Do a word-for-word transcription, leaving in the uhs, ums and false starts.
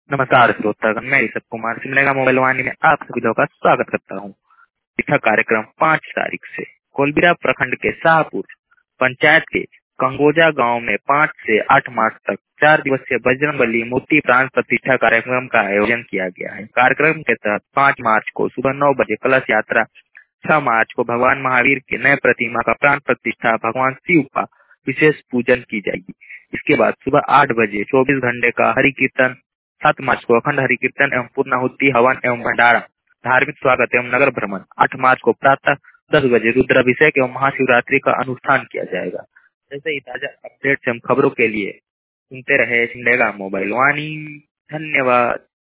नमस्कार श्रोतागण, मैं ऋषभ कुमार सिमलेगा मोबाइल वाणी में आप सभी लोगों का स्वागत करता हूँ। यह कार्यक्रम पाँच तारीख से कोलबीरा प्रखंड के शाहपुर पंचायत के कंगोजा गांव में पाँच से आठ मार्च तक चार दिवसीय बजरंगबली मूर्ति प्राण प्रतिष्ठा कार्यक्रम का आयोजन किया गया है। कार्यक्रम के तहत पाँच मार्च को सुबह नौ बजे कलश यात्रा, छह मार्च को भगवान महावीर के नए प्रतिमा का प्राण प्रतिष्ठा, भगवान शिव का विशेष पूजन की जाएगी। इसके बाद सुबह आठ बजे चौबीस घंटे का हरि कीर्तन, सात मार्च को अखंड हरि कीर्तन एवं पूर्णाहुति, हवन एवं भंडारा, धार्मिक स्वागत एवं नगर भ्रमण, आठ मार्च को प्रातः दस बजे रुद्राभिषेक एवं महाशिवरात्रि का अनुष्ठान किया जाएगा। ऐसे ही ताजा अपडेट्स एवं खबरों के लिए सुनते रहे सिमलेगा मोबाइल वाणी। धन्यवाद।